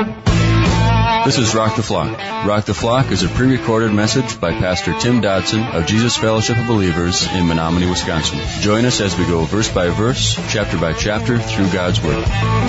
This is Rock the Flock. Rock the Flock is a pre-recorded message by Pastor Tim Dodson of Jesus Fellowship of Believers in Menominee, Wisconsin. Join us as we go verse by verse, chapter by chapter through God's Word.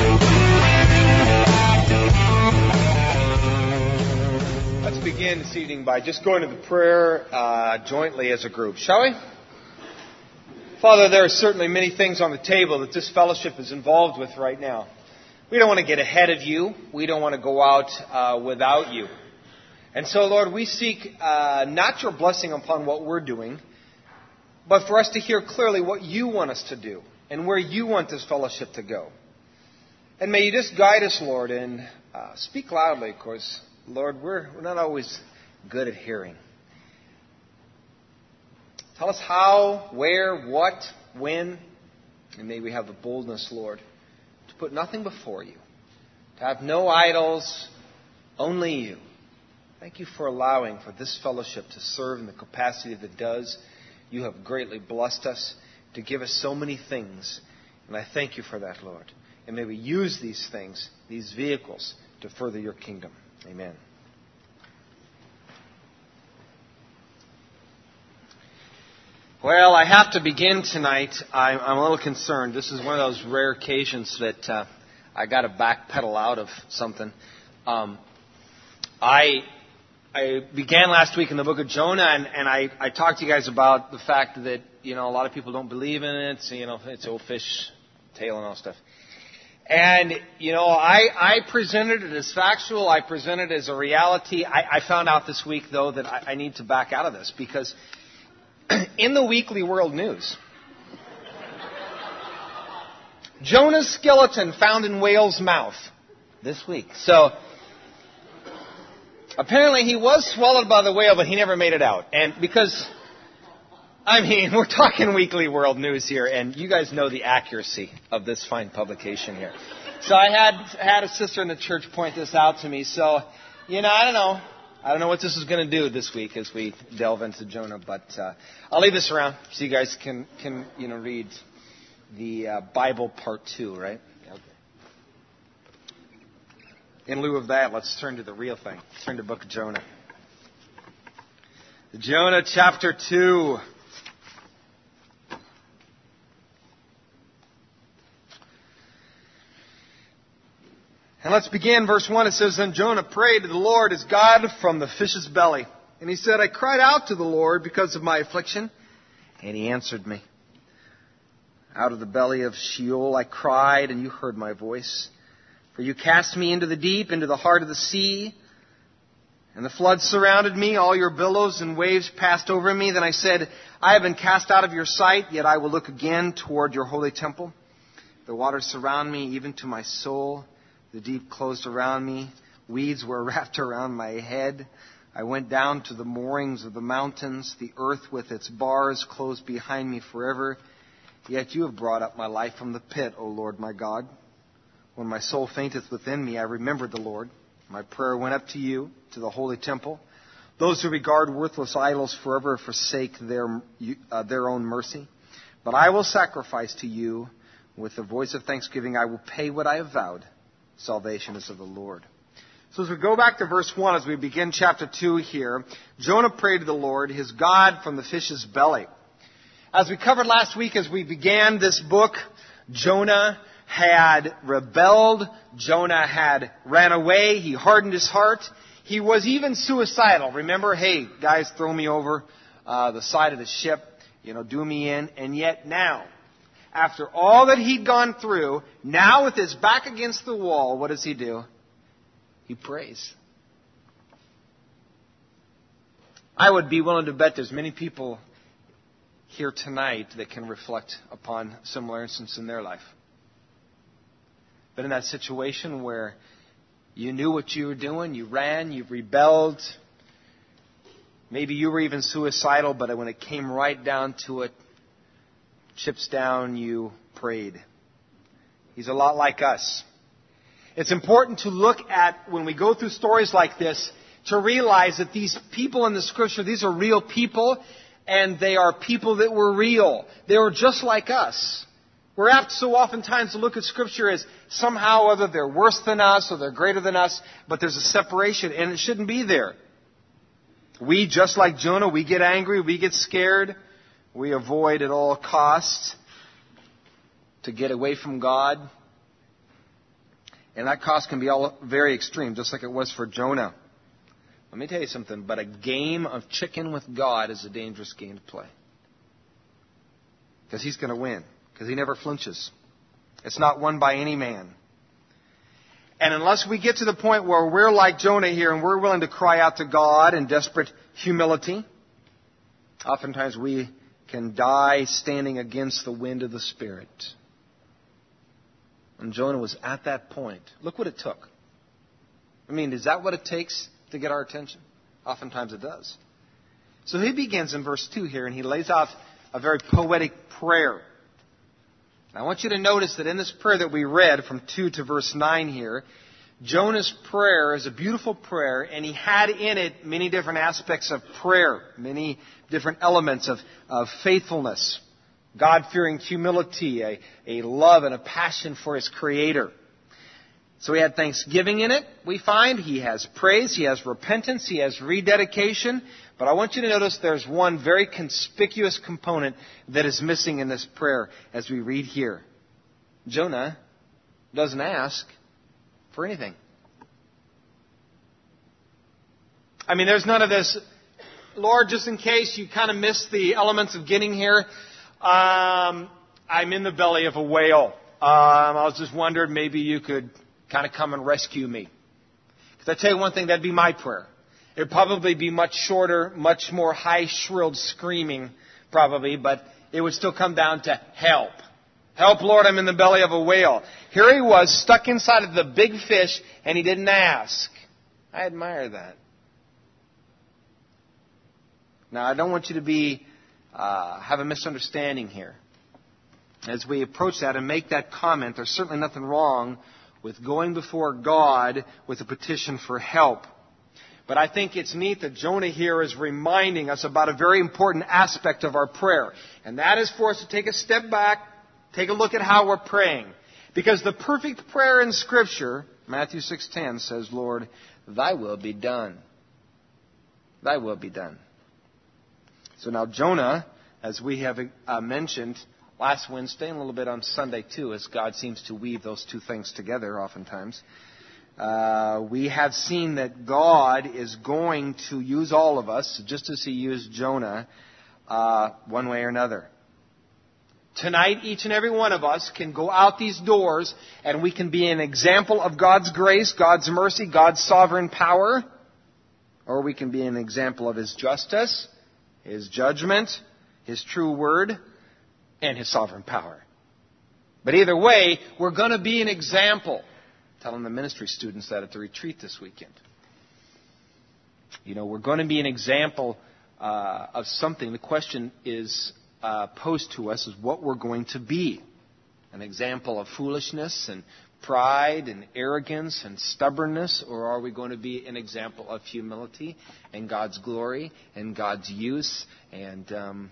Let's begin this evening by just going to the prayer jointly as a group, shall we? Father, there are certainly many things on the table that this fellowship is involved with right now. We don't want to get ahead of you. We don't want to go out without you. And so, Lord, we seek not your blessing upon what we're doing, but for us to hear clearly what you want us to do and where you want this fellowship to go. And may you just guide us, Lord, and speak loudly, of course. Lord, we're not always good at hearing. Tell us how, where, what, when, and may we have the boldness, Lord, to put nothing before you, to have no idols, only you. Thank you for allowing for this fellowship to serve in the capacity that it does. You have greatly blessed us to give us so many things, and I thank you for that, Lord. And may we use these things, these vehicles, to further your kingdom. Amen. Well, I have to begin tonight. I'm a little concerned. This is one of those rare occasions that I got to backpedal out of something. I began last week in the book of Jonah, and I talked to you guys about the fact that, a lot of people don't believe in it. So, it's old fish tale and all stuff. And, I presented it as factual. I presented it as a reality. I found out this week, though, that I need to back out of this because in the Weekly World News, Jonah's skeleton found in whale's mouth this week. So, apparently he was swallowed by the whale, but he never made it out. And because, we're talking Weekly World News here, and you guys know the accuracy of this fine publication here. So I had a sister in the church point this out to me. So, I don't know what this is going to do this week as we delve into Jonah, but I'll leave this around so you guys can read the Bible part 2, right? Okay. In lieu of that, let's turn to the real thing. Let's turn to the book of Jonah. Jonah chapter 2. And let's begin verse 1. It says, Then Jonah prayed to the Lord his God from the fish's belly. And he said, I cried out to the Lord because of my affliction, and he answered me. Out of the belly of Sheol I cried, and you heard my voice. For you cast me into the deep, into the heart of the sea. And the floods surrounded me, all your billows and waves passed over me. Then I said, I have been cast out of your sight, yet I will look again toward your holy temple. The waters surround me, even to my soul. The deep closed around me. Weeds were wrapped around my head. I went down to the moorings of the mountains. The earth with its bars closed behind me forever. Yet you have brought up my life from the pit, O Lord my God. When my soul fainteth within me, I remembered the Lord. My prayer went up to you, to the holy temple. Those who regard worthless idols forever forsake their own mercy. But I will sacrifice to you with the voice of thanksgiving. I will pay what I have vowed. Salvation is of the Lord. So as we go back to verse 1, as we begin chapter 2 here, Jonah prayed to the Lord, his God, from the fish's belly. As we covered last week, as we began this book, Jonah had rebelled. Jonah had ran away. He hardened his heart. He was even suicidal. Remember, hey, guys, throw me over the side of the ship. Do me in. And yet now, after all that he'd gone through, now with his back against the wall, what does he do? He prays. I would be willing to bet there's many people here tonight that can reflect upon similar instances in their life. But in that situation where you knew what you were doing, you ran, you rebelled, maybe you were even suicidal, but when it came right down to it, chips down, you prayed. He's a lot like us. It's important to look at, when we go through stories like this, to realize that these people in the Scripture, these are real people, and they are people that were real. They were just like us. We're apt so oftentimes to look at Scripture as somehow whether they're worse than us or they're greater than us, but there's a separation, and it shouldn't be there. We, just like Jonah, we get angry, we get scared, we avoid at all costs to get away from God. And that cost can be all very extreme, just like it was for Jonah. Let me tell you something, but a game of chicken with God is a dangerous game to play. Because He's going to win. Because He never flinches. It's not won by any man. And unless we get to the point where we're like Jonah here and we're willing to cry out to God in desperate humility, oftentimes we can die standing against the wind of the Spirit. And Jonah was at that point. Look what it took. I mean, is that what it takes to get our attention? Oftentimes it does. So he begins in verse 2 here, and he lays out a very poetic prayer. Now, I want you to notice that in this prayer that we read from 2 to verse 9 here, Jonah's prayer is a beautiful prayer, and he had in it many different aspects of prayer, many different elements of faithfulness, God-fearing humility, a love and a passion for his Creator. So he had thanksgiving in it, we find. He has praise, he has repentance, he has rededication. But I want you to notice there's one very conspicuous component that is missing in this prayer as we read here. Jonah doesn't ask for anything. I mean, there's none of this, Lord, just in case you kind of missed the elements of getting here, I'm in the belly of a whale. I was just wondering maybe you could kind of come and rescue me. Because I tell you one thing, that'd be my prayer. It would probably be much shorter, much more high-shrilled screaming, probably, but it would still come down to help. Help, Lord, I'm in the belly of a whale. Here he was, stuck inside of the big fish, and he didn't ask. I admire that. Now, I don't want you to have a misunderstanding here. As we approach that and make that comment, there's certainly nothing wrong with going before God with a petition for help. But I think it's neat that Jonah here is reminding us about a very important aspect of our prayer. And that is for us to take a step back, take a look at how we're praying. Because the perfect prayer in Scripture, Matthew 6:10 says, Lord, thy will be done. Thy will be done. So now Jonah, as we have mentioned last Wednesday and a little bit on Sunday too, as God seems to weave those two things together oftentimes, we have seen that God is going to use all of us, just as He used Jonah, one way or another. Tonight, each and every one of us can go out these doors and we can be an example of God's grace, God's mercy, God's sovereign power, or we can be an example of His justice, His judgment, His true word, and His sovereign power. But either way, we're going to be an example. Telling the ministry students that at the retreat this weekend. You know, we're going to be an example of something. The question is posed to us is what we're going to be. An example of foolishness and pride and arrogance and stubbornness, or are we going to be an example of humility and God's glory and God's use? And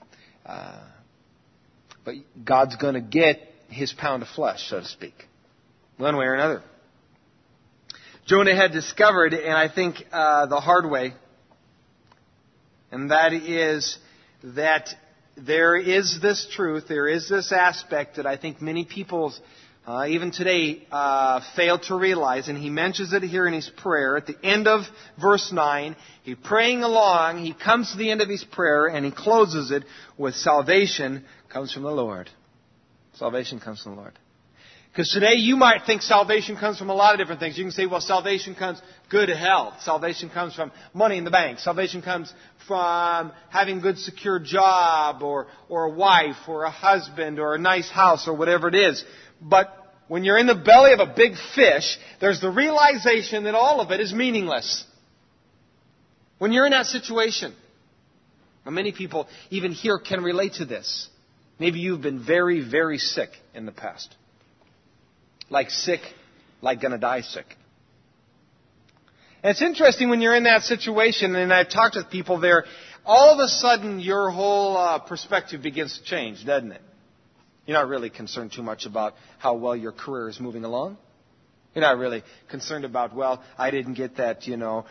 but God's going to get His pound of flesh, so to speak, one way or another. Jonah had discovered, and I think the hard way, and that is that there is this truth, there is this aspect that I think many people, even today, fail to realize. And he mentions it here in his prayer. At the end of verse 9, he's praying along, he comes to the end of his prayer, and he closes it with salvation comes from the Lord. Salvation comes from the Lord. Because today you might think salvation comes from a lot of different things. You can say, well, salvation comes good health. Salvation comes from money in the bank. Salvation comes from having a good secure job or a wife or a husband or a nice house or whatever it is. But when you're in the belly of a big fish, there's the realization that all of it is meaningless. When you're in that situation, and many people even here can relate to this. Maybe you've been very, very sick in the past. Like sick, like going to die sick. And it's interesting when you're in that situation, and I've talked with people there, all of a sudden your whole perspective begins to change, doesn't it? You're not really concerned too much about how well your career is moving along. You're not really concerned about, well, I didn't get that,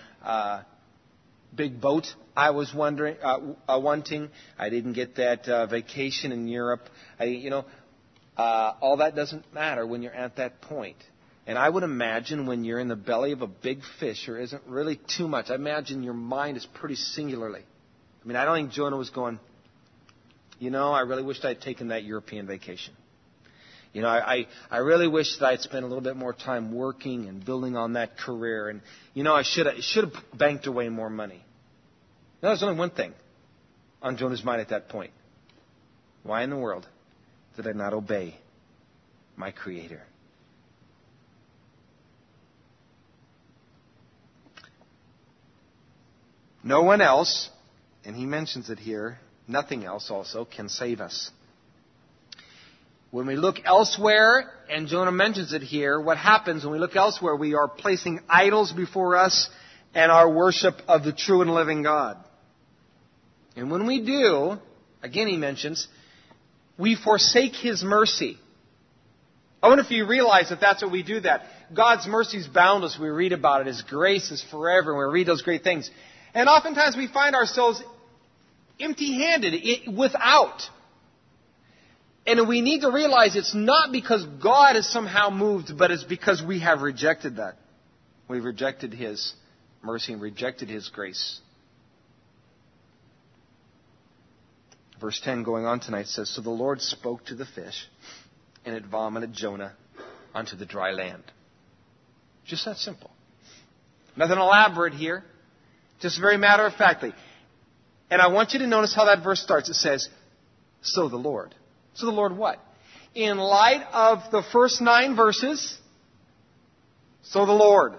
big boat I was wanting. I didn't get that vacation in Europe. All that doesn't matter when you're at that point. And I would imagine when you're in the belly of a big fish, there isn't really too much. I imagine your mind is pretty singularly. I mean, I don't think Jonah was going, I really wished I'd taken that European vacation. I really wish that I'd spent a little bit more time working and building on that career. And, I should have banked away more money. Now, there's only one thing on Jonah's mind at that point. Why in the world did I not obey my Creator? No one else, and he mentions it here, nothing else also can save us. When we look elsewhere, and Jonah mentions it here, what happens when we look elsewhere? We are placing idols before us and our worship of the true and living God. And when we do, again he mentions, we forsake His mercy. I wonder if you realize that that's what we do that. God's mercy is boundless. We read about it. His grace is forever. And we read those great things. And oftentimes we find ourselves empty-handed, without. And we need to realize it's not because God is somehow moved, but it's because we have rejected that. We've rejected His mercy and rejected His grace. Verse 10 going on tonight says, So the Lord spoke to the fish, and it vomited Jonah onto the dry land. Just that simple. Nothing elaborate here. Just very matter-of-factly. And I want you to notice how that verse starts. It says, So the Lord. So the Lord what? In light of the first 9 verses, so the Lord.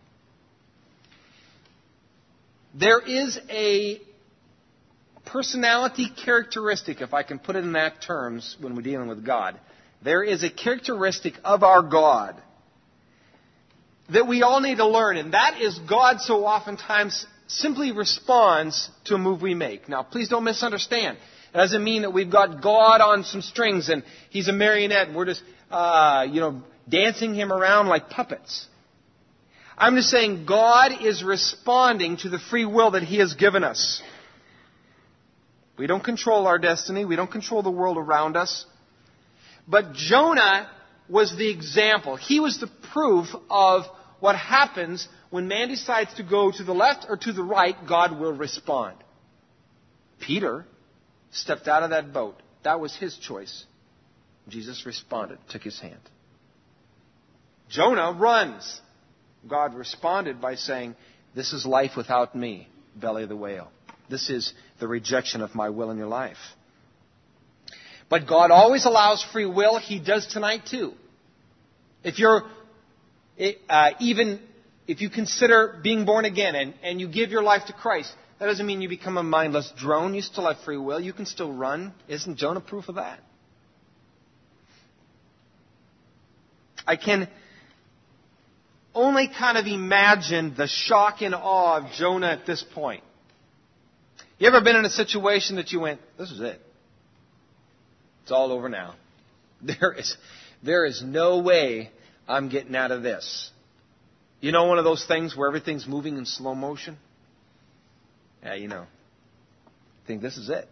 There is a personality characteristic, if I can put it in that terms, when we're dealing with God. There is a characteristic of our God that we all need to learn, and that is God so oftentimes simply responds to a move we make. Now, please don't misunderstand. It doesn't mean that we've got God on some strings and He's a marionette and we're just, dancing Him around like puppets. I'm just saying God is responding to the free will that He has given us. We don't control our destiny. We don't control the world around us. But Jonah was the example. He was the proof of what happens when man decides to go to the left or to the right, God will respond. Peter stepped out of that boat. That was his choice. Jesus responded, took his hand. Jonah runs. God responded by saying, This is life without me, belly of the whale. This is the rejection of my will in your life. But God always allows free will. He does tonight too. If you consider being born again and you give your life to Christ, that doesn't mean you become a mindless drone. You still have free will. You can still run. Isn't Jonah proof of that? I can only kind of imagine the shock and awe of Jonah at this point. You ever been in a situation that you went, this is it. It's all over now. There is no way I'm getting out of this. You know one of those things where everything's moving in slow motion? Yeah, you know. I think this is it.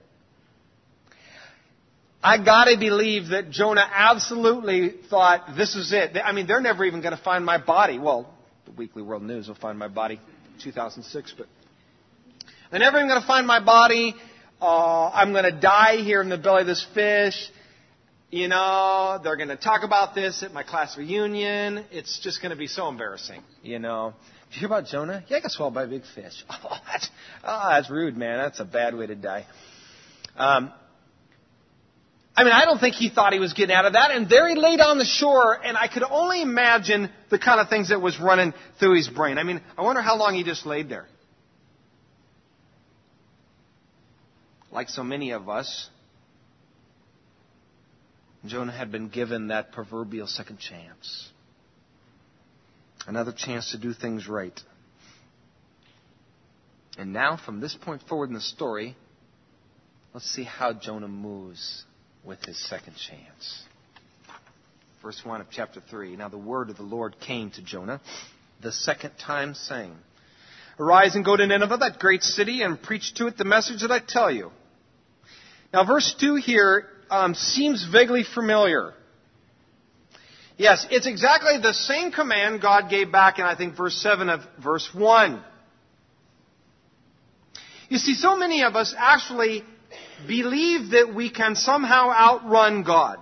I gotta believe that Jonah absolutely thought, this is it. I mean, they're never even going to find my body. Well, the Weekly World News will find my body in 2006, but they're never even going to find my body. I'm going to die here in the belly of this fish. You know, they're going to talk about this at my class reunion. It's just going to be so embarrassing, you know. Did you hear about Jonah? Yeah, I got swallowed by a big fish. That's rude, man. That's a bad way to die. I don't think he thought he was getting out of that. And there he laid on the shore, and I could only imagine the kind of things that was running through his brain. I wonder how long he just laid there. Like so many of us, Jonah had been given that proverbial second chance. Another chance to do things right. And now, from this point forward in the story, let's see how Jonah moves with his second chance. Verse 1 of chapter 3. Now the word of the Lord came to Jonah the second time, saying, Arise and go to Nineveh, that great city, and preach to it the message that I tell you. Now verse 2 here seems vaguely familiar. Yes, it's exactly the same command God gave back in, I think, verse 7 of verse 1. You see, so many of us actually believe that we can somehow outrun God.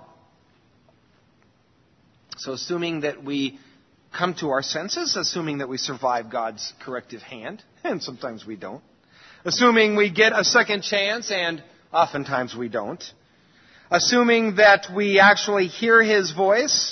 So assuming that we come to our senses, assuming that we survive God's corrective hand, and sometimes we don't, assuming we get a second chance, and oftentimes we don't, assuming that we actually hear His voice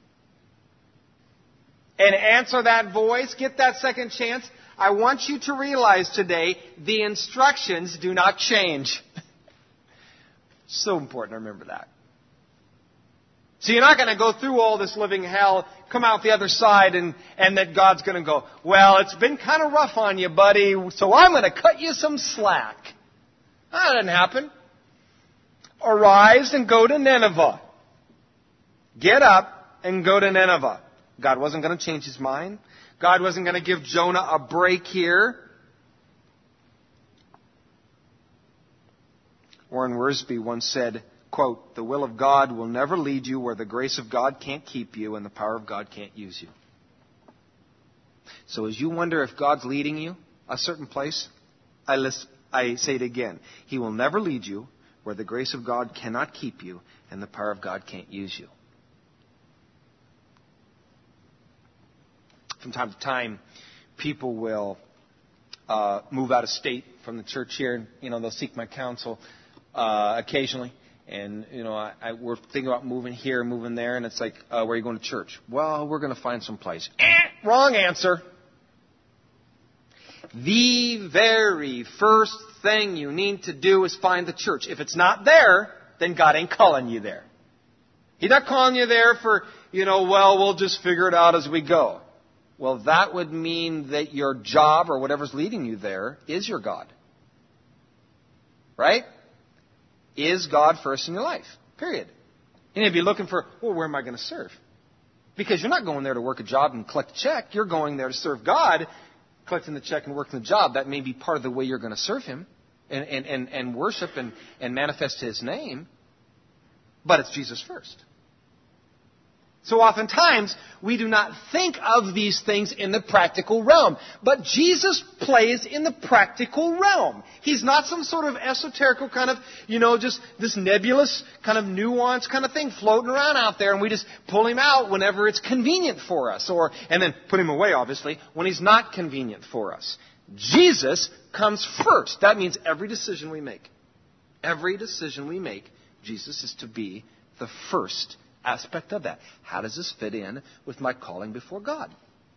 and answer that voice, get that second chance, I want you to realize today the instructions do not change. So important to remember that. So you're not going to go through all this living hell, come out the other side, and that God's going to go, well, it's been kind of rough on you, buddy, so I'm going to cut you some slack. That didn't happen. Arise and go to Nineveh. Get up and go to Nineveh. God wasn't going to change His mind. God wasn't going to give Jonah a break here. Warren Wiersbe once said, quote, the will of God will never lead you where the grace of God can't keep you and the power of God can't use you. So as you wonder if God's leading you a certain place, I say it again. He will never lead you where the grace of God cannot keep you and the power of God can't use you. From time to time, people will move out of state from the church here. You know, they'll seek my counsel occasionally. And, you know, we're thinking about moving here, moving there. And it's like, where are you going to church? Well, we're going to find some place. Wrong answer. The very first thing you need to do is find the church. If it's not there, then God ain't calling you there. He's not calling you there for, you know, well, we'll just figure it out as we go. Well, that would mean that your job or whatever's leading you there is your God. Right? Is God first in your life. Period. And you'd be looking for, well, where am I going to serve? Because you're not going there to work a job and collect a check. You're going there to serve God, collecting the check and working the job. That may be part of the way you're going to serve Him and worship and manifest His name. But it's Jesus first. So oftentimes, we do not think of these things in the practical realm. But Jesus plays in the practical realm. He's not some sort of esoterical kind of, you know, just this nebulous kind of nuanced kind of thing floating around out there, and we just pull Him out whenever it's convenient for us. And then put Him away, obviously, when He's not convenient for us. Jesus comes first. That means every decision we make, Jesus is to be the first aspect of that. How does this fit in with my calling before God?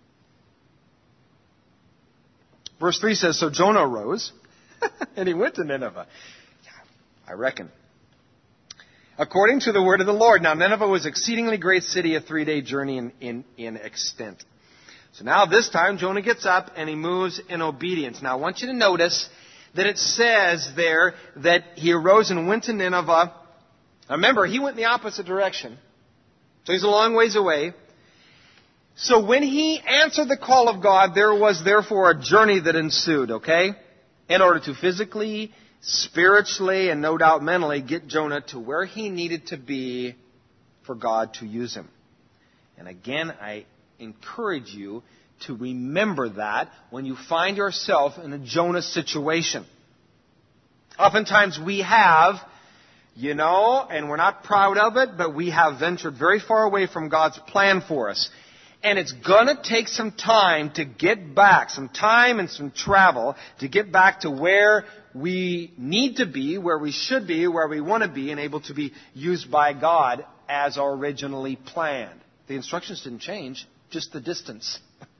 Verse 3 says, so Jonah arose and he went to Nineveh. I reckon. According to the word of the Lord. Now Nineveh was an exceedingly great city, a 3-day journey in extent. So now this time Jonah gets up and he moves in obedience. Now I want you to notice that it says there that he arose and went to Nineveh. Now remember, he went in the opposite direction. So he's a long ways away. So when he answered the call of God, there was therefore a journey that ensued, okay? In order to physically, spiritually, and no doubt mentally get Jonah to where he needed to be for God to use him. And again, I encourage you to remember that when you find yourself in a Jonah situation. Oftentimes we have, you know, and we're not proud of it, but we have ventured very far away from God's plan for us. And it's going to take some time to get back, some time and some travel to get back to where we need to be, where we should be, where we want to be, and able to be used by God as originally planned. The instructions didn't change, just the distance.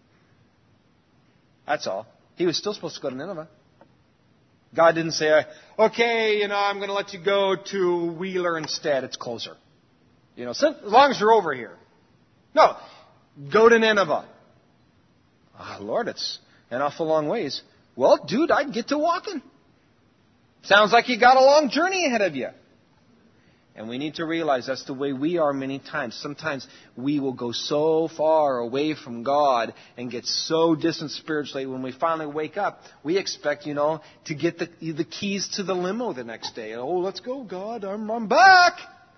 That's all. He was still supposed to go to Nineveh. God didn't say, okay, you know, I'm going to let you go to Wheeler instead. It's closer. You know, as long as you're over here. No, go to Nineveh. Oh, Lord, it's an awful long ways. Well, dude, I'd get to walking. Sounds like you got a long journey ahead of you. And we need to realize that's the way we are many times. Sometimes we will go so far away from God and get so distant spiritually. When we finally wake up, we expect, to get the keys to the limo the next day. Oh, let's go, God. I'm back.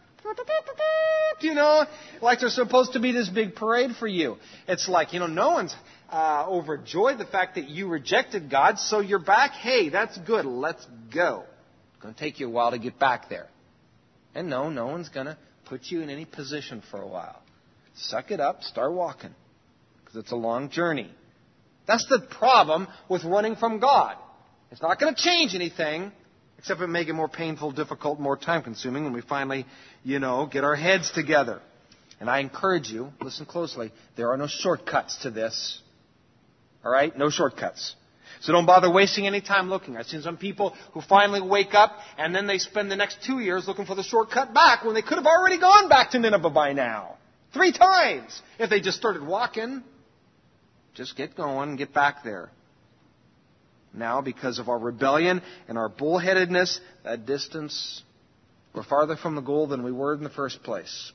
Like there's supposed to be this big parade for you. It's like, no one's overjoyed the fact that you rejected God, so you're back. Hey, that's good. Let's go. It's going to take you a while to get back there. And no one's going to put you in any position for a while. Suck it up, start walking, because it's a long journey. That's the problem with running from God. It's not going to change anything, except it make it more painful, difficult, more time-consuming when we finally, get our heads together. And I encourage you, listen closely, there are no shortcuts to this. All right? No shortcuts. So don't bother wasting any time looking. I've seen some people who finally wake up and then they spend the next 2 years looking for the shortcut back when they could have already gone back to Nineveh by now. 3 times. If they just started walking, just get going and get back there. Now, because of our rebellion and our bullheadedness, that distance, we're farther from the goal than we were in the first place.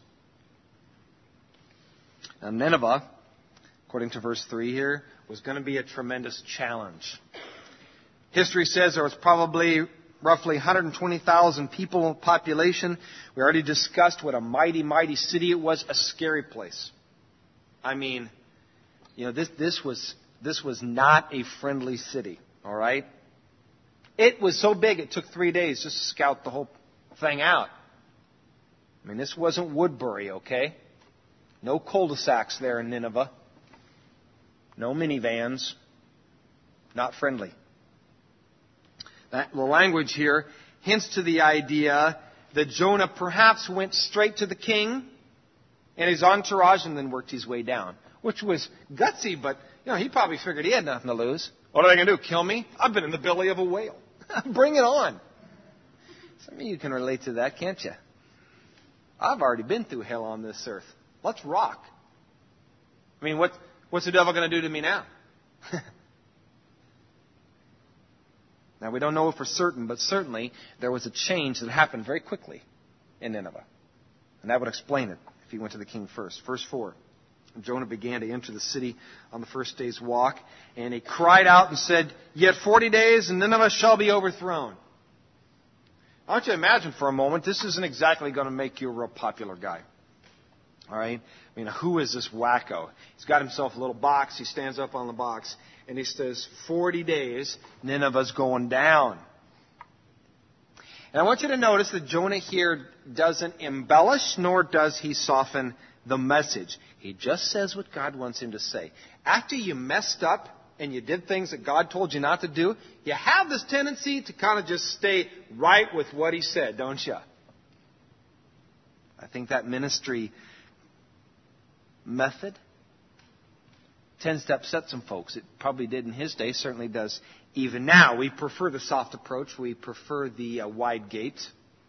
Now, Nineveh, according to verse 3 here, was going to be a tremendous challenge. History says there was probably roughly 120,000 people population. We already discussed what a mighty, mighty city it was, a scary place. I mean, this was not a friendly city, all right? It was so big it took 3 days just to scout the whole thing out. I mean, this wasn't Woodbury, okay? No cul-de-sacs there in Nineveh. No minivans. Not friendly. The language here hints to the idea that Jonah perhaps went straight to the king and his entourage and then worked his way down. Which was gutsy, but he probably figured he had nothing to lose. What are they going to do? Kill me? I've been in the belly of a whale. Bring it on. Some of you can relate to that, can't you? I've already been through hell on this earth. Let's rock. I mean, what's the devil going to do to me now? Now, we don't know for certain, but certainly there was a change that happened very quickly in Nineveh. And that would explain it if he went to the king first. Verse 4. Jonah began to enter the city on the first day's walk, and he cried out and said, "Yet 40 days, and Nineveh shall be overthrown." I want you to imagine for a moment, this isn't exactly going to make you a real popular guy. All right? I mean, who is this wacko? He's got himself a little box. He stands up on the box, and he says, 40 days, Nineveh's going down. And I want you to notice that Jonah here doesn't embellish, nor does he soften the message. He just says what God wants him to say. After you messed up and you did things that God told you not to do, you have this tendency to kind of just stay right with what he said, don't you? I think that ministry method tends to upset some folks. It probably did in his day, certainly does even now. We prefer the soft approach. We prefer the wide gate.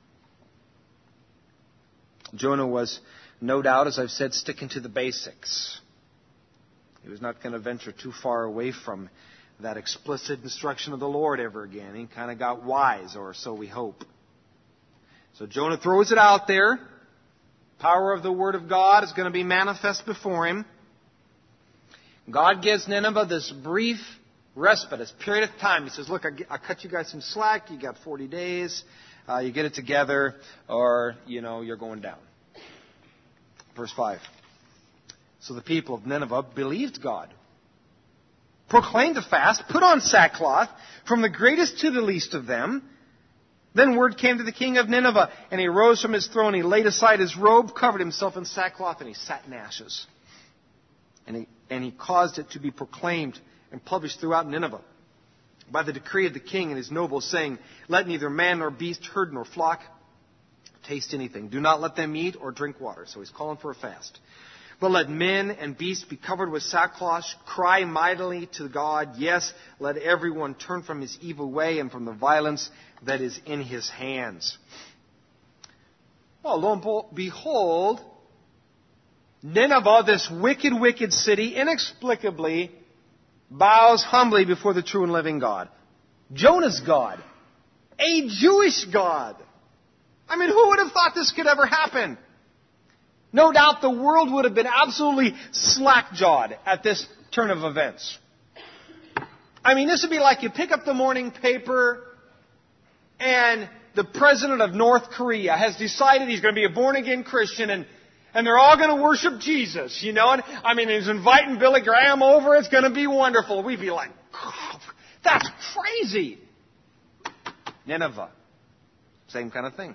Jonah was, no doubt, as I've said, sticking to the basics. He was not going to venture too far away from that explicit instruction of the Lord ever again. He kind of got wise, or so we hope. So Jonah throws it out there. Power of the Word of God is going to be manifest before him. God gives Nineveh this brief respite, this period of time. He says, look, I cut you guys some slack. You got 40 days. You get it together, or, you're going down. Verse 5. So the people of Nineveh believed God, proclaimed a fast, put on sackcloth, from the greatest to the least of them. Then word came to the king of Nineveh, and he rose from his throne. He laid aside his robe, covered himself in sackcloth, and he sat in ashes. And he caused it to be proclaimed and published throughout Nineveh by the decree of the king and his nobles, saying, let neither man nor beast, herd nor flock taste anything. Do not let them eat or drink water. So he's calling for a fast. But let men and beasts be covered with sackcloth, cry mightily to God. Yes, let everyone turn from his evil way and from the violence that is in his hands. Well, lo and behold, Nineveh, this wicked, wicked city, inexplicably bows humbly before the true and living God. Jonah's God. A Jewish God. I mean, who would have thought this could ever happen? No doubt the world would have been absolutely slack-jawed at this turn of events. I mean, this would be like you pick up the morning paper and the president of North Korea has decided he's going to be a born-again Christian and they're all going to worship Jesus, you know. And I mean, he's inviting Billy Graham over. It's going to be wonderful. We'd be like, oh, that's crazy. Nineveh, same kind of thing.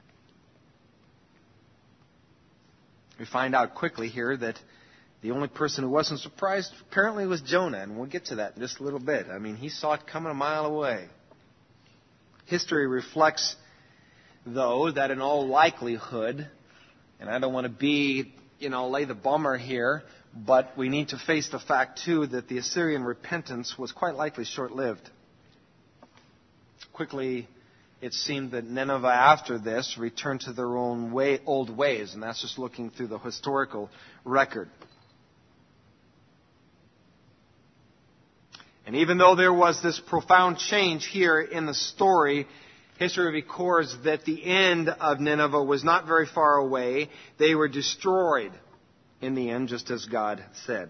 We find out quickly here that the only person who wasn't surprised apparently was Jonah, and we'll get to that in just a little bit. I mean, he saw it coming a mile away. History reflects, though, that in all likelihood, and I don't want to be, lay the bummer here, but we need to face the fact, too, that the Assyrian repentance was quite likely short-lived. Quickly, it seemed that Nineveh, after this, returned to their own old ways, and that's just looking through the historical record. And even though there was this profound change here in the story, history records that the end of Nineveh was not very far away. They were destroyed in the end, just as God said.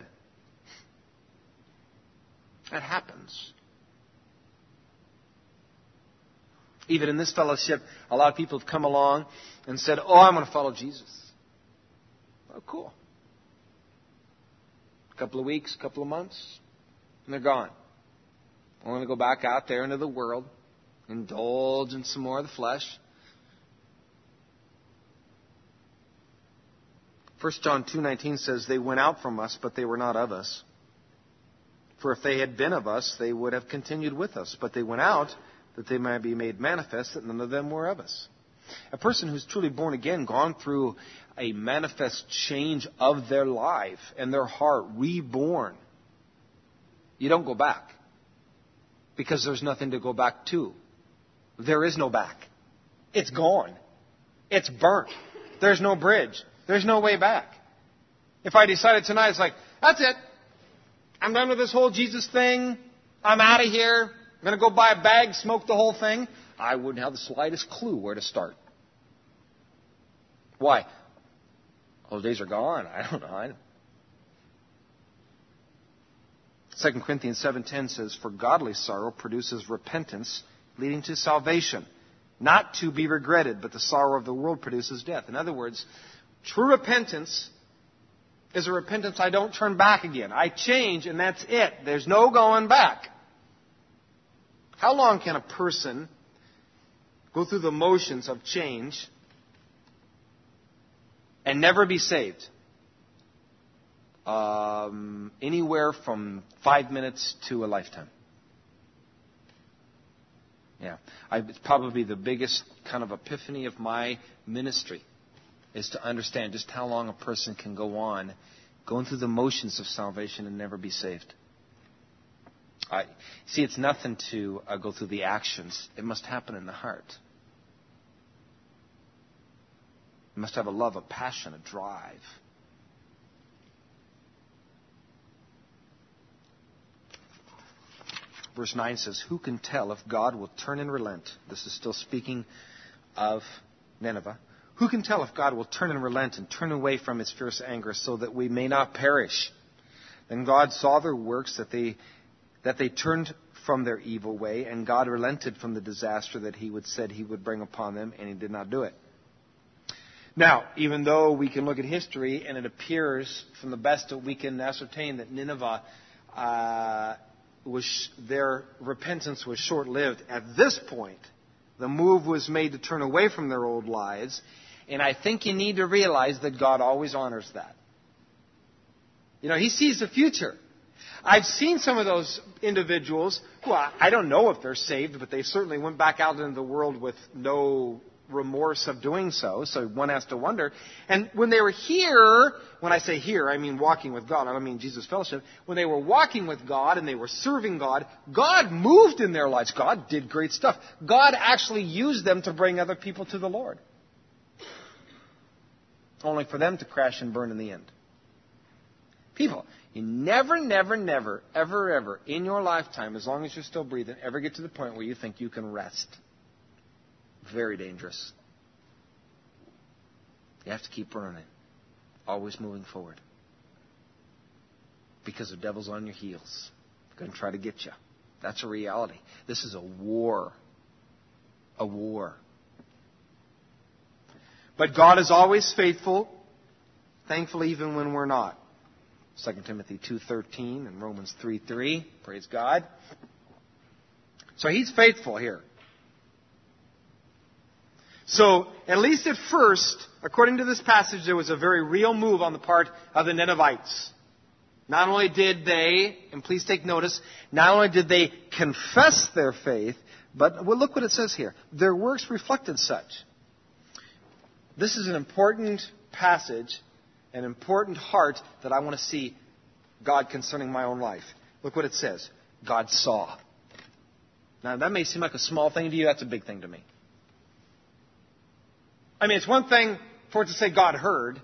That happens. Even in this fellowship, a lot of people have come along and said, I'm going to follow Jesus. Oh, cool. A couple of weeks, a couple of months, and they're gone. I'm going to go back out there into the world, indulge in some more of the flesh. 1 John 2:19 says, they went out from us, but they were not of us. For if they had been of us, they would have continued with us. But they went out, that they might be made manifest that none of them were of us. A person who's truly born again, gone through a manifest change of their life and their heart, reborn. You don't go back. Because there's nothing to go back to. There is no back. It's gone. It's burnt. There's no bridge. There's no way back. If I decided tonight, it's like, that's it. I'm done with this whole Jesus thing. I'm out of here. I'm going to go buy a bag, smoke the whole thing. I wouldn't have the slightest clue where to start. Why? Those days are gone. I don't know. 2 Corinthians 7:10 says, for godly sorrow produces repentance, leading to salvation, not to be regretted, but the sorrow of the world produces death. In other words, true repentance is a repentance I don't turn back again. I change, and that's it. There's no going back. How long can a person go through the motions of change and never be saved? Anywhere from 5 minutes to a lifetime. Yeah. It's probably the biggest kind of epiphany of my ministry is to understand just how long a person can go on going through the motions of salvation and never be saved. See, it's nothing to go through the actions. It must happen in the heart. You must have a love, a passion, a drive. Verse 9 says, who can tell if God will turn and relent? This is still speaking of Nineveh. Who can tell if God will turn and relent and turn away from his fierce anger so that we may not perish? Then God saw their works, that they turned from their evil way, and God relented from the disaster that he said he would bring upon them, and he did not do it. Now, even though we can look at history, and it appears from the best that we can ascertain that Nineveh, their repentance was short-lived. At this point, the move was made to turn away from their old lives, and I think you need to realize that God always honors that. He sees the future. I've seen some of those individuals who I don't know if they're saved, but they certainly went back out into the world with no remorse of doing so. So one has to wonder. And when they were here, when I say here, I mean walking with God. I don't mean Jesus Fellowship. When they were walking with God and they were serving God, God moved in their lives. God did great stuff. God actually used them to bring other people to the Lord. Only for them to crash and burn in the end. People, you never, ever in your lifetime, as long as you're still breathing, ever get to the point where you think you can rest. Very dangerous. You have to keep running. Always moving forward. Because the devil's on your heels. Going to try to get you. That's a reality. This is a war. A war. But God is always faithful. Thankfully, even when we're not. 2 Timothy 2:13 and Romans 3:3. Praise God. So He's faithful here. So, at least at first, according to this passage, there was a very real move on the part of the Ninevites. Not only did they, and please take notice, not only did they confess their faith, but look what it says here. Their works reflected such. This is an important passage, an important heart that I want to see God concerning my own life. Look what it says. God saw. Now, that may seem like a small thing to you. That's a big thing to me. I mean, it's one thing for it to say God heard.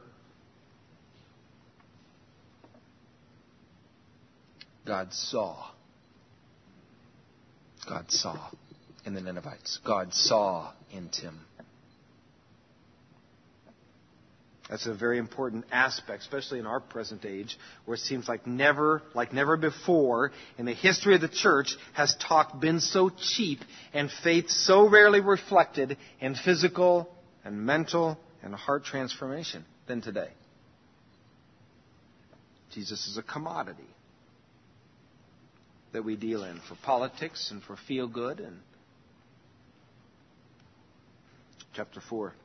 God saw. God saw in the Ninevites. God saw in Tim. That's a very important aspect, especially in our present age, where it seems like never before in the history of the church has talk been so cheap and faith so rarely reflected in physical and mental and heart transformation than today. Jesus is a commodity that we deal in for politics and for feel good. And chapter 4.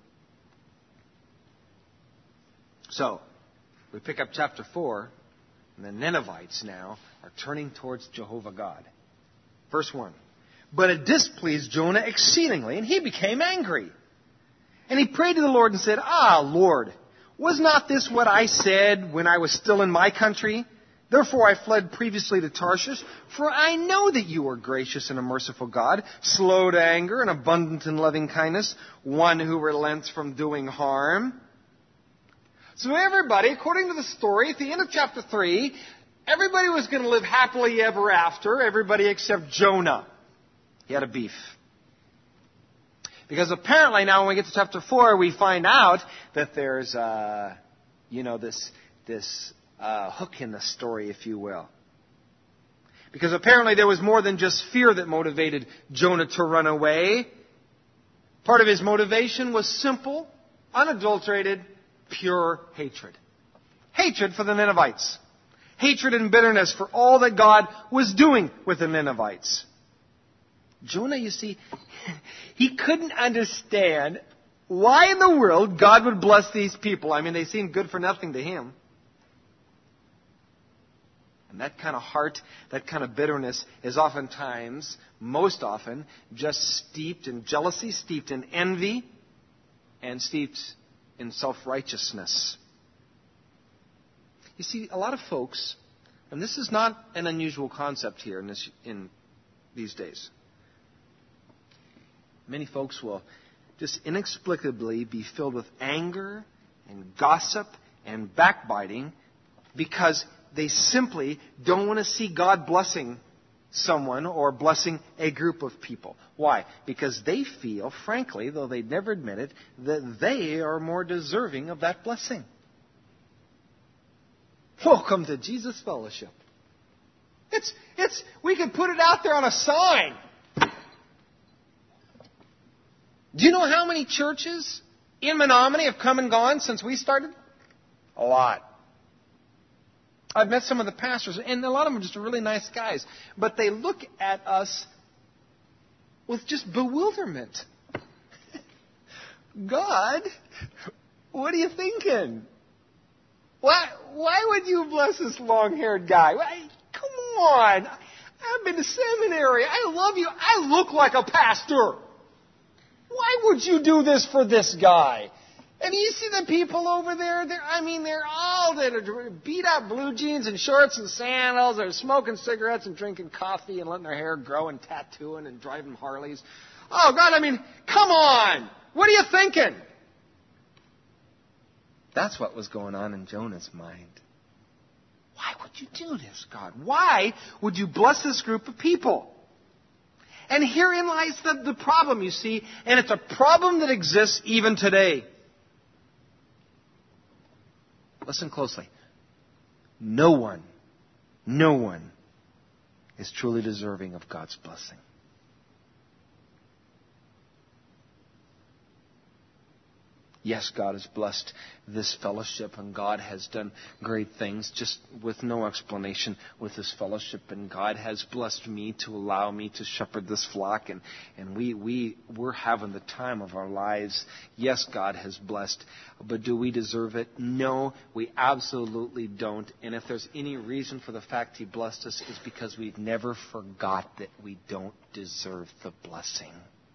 So, we pick up chapter 4, and the Ninevites now are turning towards Jehovah God. Verse 1. But it displeased Jonah exceedingly, and he became angry. And he prayed to the Lord and said, Ah, Lord, was not this what I said when I was still in my country? Therefore I fled previously to Tarshish, for I know that you are gracious and a merciful God, slow to anger and abundant in loving kindness, one who relents from doing harm. So everybody, according to the story, at the end of chapter 3, everybody was going to live happily ever after, everybody except Jonah. He had a beef. Because apparently now when we get to chapter 4, we find out that there's, this hook in the story, if you will. Because apparently there was more than just fear that motivated Jonah to run away. Part of his motivation was simple, unadulterated, pure hatred. Hatred for the Ninevites. Hatred and bitterness for all that God was doing with the Ninevites. Jonah, you see, he couldn't understand why in the world God would bless these people. I mean, they seemed good for nothing to him. And that kind of heart, that kind of bitterness is oftentimes, most often, just steeped in jealousy, steeped in envy, and steeped in self-righteousness. You see, a lot of folks, and this is not an unusual concept here in these days. Many folks will just inexplicably be filled with anger and gossip and backbiting because they simply don't want to see God blessing someone or blessing a group of people. Why? Because they feel, frankly, though they'd never admit it, that they are more deserving of that blessing. Welcome to Jesus Fellowship. We could put it out there on a sign. Do you know how many churches in Menominee have come and gone since we started? A lot. I've met some of the pastors, and a lot of them are just really nice guys. But they look at us with just bewilderment. God, what are you thinking? Why would you bless this long-haired guy? Come on. I've been to seminary. I love you. I look like a pastor. Why would you do this for this guy? And you see the people over there, they're all that are beat up blue jeans and shorts and sandals. They're smoking cigarettes and drinking coffee and letting their hair grow and tattooing and driving Harleys. Oh, God, come on. What are you thinking? That's what was going on in Jonah's mind. Why would you do this, God? Why would you bless this group of people? And herein lies the problem, you see, and it's a problem that exists even today. Listen closely. No one is truly deserving of God's blessing. Yes, God has blessed this fellowship, and God has done great things just with no explanation with this fellowship. And God has blessed me to allow me to shepherd this flock, and we're having the time of our lives. Yes, God has blessed, but do we deserve it? No, we absolutely don't. And if there's any reason for the fact He blessed us, is because we've never forgot that we don't deserve the blessing.